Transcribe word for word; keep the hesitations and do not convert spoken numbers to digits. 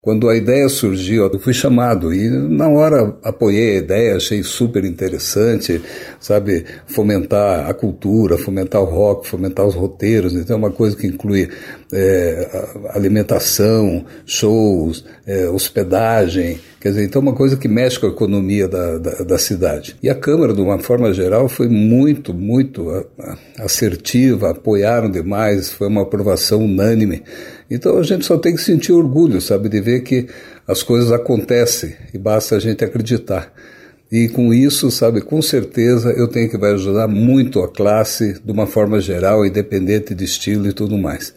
Quando a ideia surgiu, eu fui chamado e na hora apoiei a ideia, achei super interessante, sabe, fomentar a cultura, fomentar o rock, fomentar os roteiros. Então é uma coisa que inclui é, alimentação, shows, é, hospedagem, quer dizer, então é uma coisa que mexe com a economia da, da, da cidade. E a Câmara, de uma forma geral, foi muito, muito assertiva, apoiaram demais, foi uma aprovação unânime. Então a gente só tem que sentir orgulho, sabe, de ver que as coisas acontecem e basta a gente acreditar. E com isso, sabe, com certeza eu tenho que vai ajudar muito a classe de uma forma geral, independente de estilo e tudo mais.